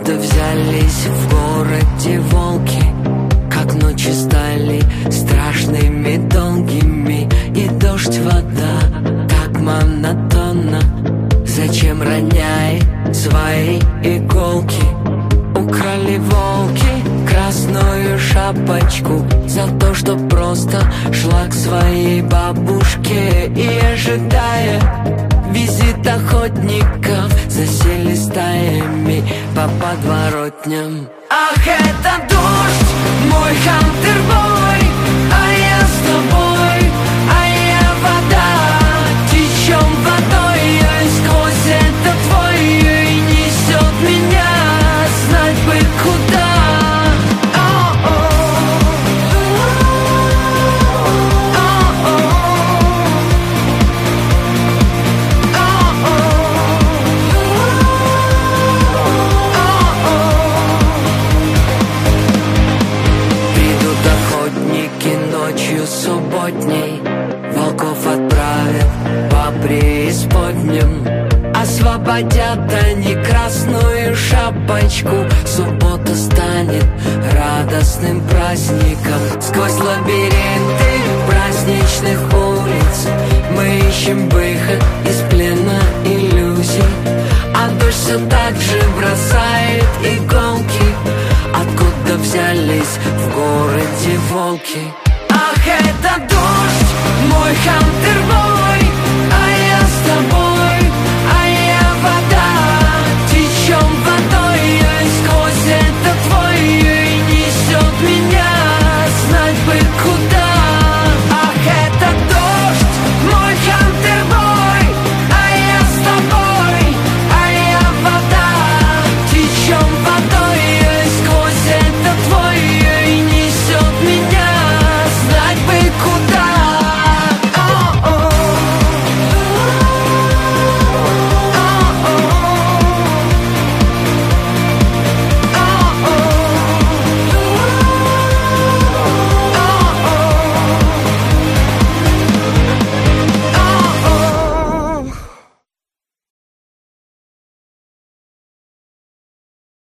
Откуда взялись в городе волки? Как ночи стали страшными, долгими, и дождь, вода так монотонно. Зачем роняет свои иголки? Украли волки красную шапочку за то, что просто шла к своей бабушке. И ожидая визит охотников, засели стаями по подворотням. Ах, это дождь, мой хантербой, а я с тобой, а я вода. Течем водой, а сквозь это твое и несет меня знать бы куда. Ночью субботней волков отправят по преисподним. Освободят они красную шапочку. Суббота станет радостным праздником. Сквозь лабиринты праздничных улиц мы ищем выход из плена иллюзий. А дождь все так же бросает иголки. Откуда взялись в городе волки? Ах, это дождь, мой хантербой.